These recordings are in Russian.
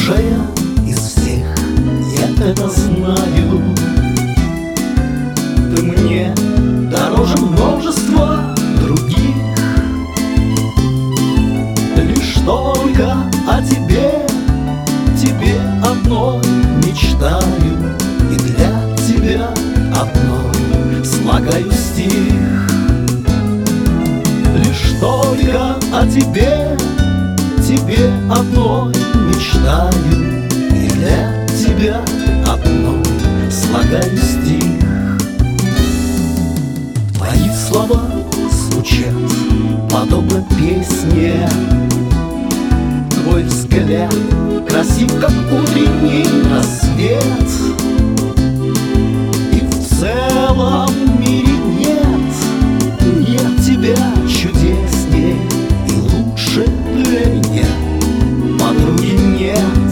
лучшая из всех, я это знаю. Ты мне дороже множества других. Лишь только о тебе, тебе одной мечтаю, и для тебя одной слагаю стих. Лишь только о тебе, тебе одной мечтаю, и для тебя одной слагаю стих. Твои слова звучат подобно песне, твой взгляд красив, как утренний рассвет. И в целом мире нет тебя чудеснее и лучше для меня подруги нет.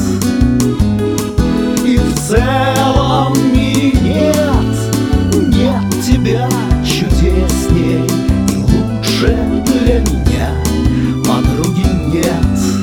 И в целом мире нет тебя чудеснее и лучше для меня подруги нет.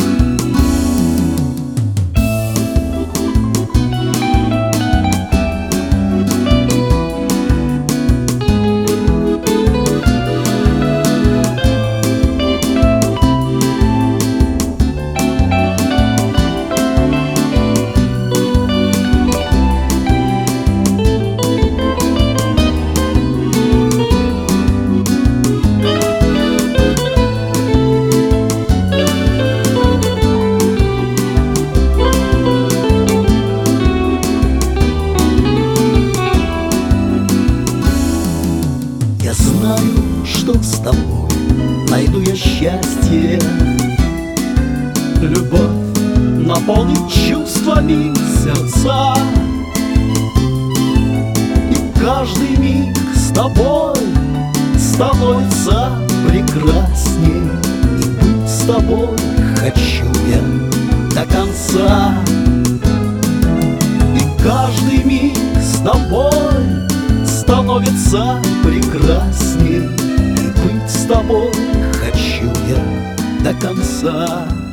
Я знаю, что с тобой найду я счастье. Любовь наполнит чувствами сердца, и каждый миг с тобой становится прекрасней. И быть с тобой хочу я до конца. И каждый миг с тобой становится прекрасней, и быть с тобой хочу я до конца.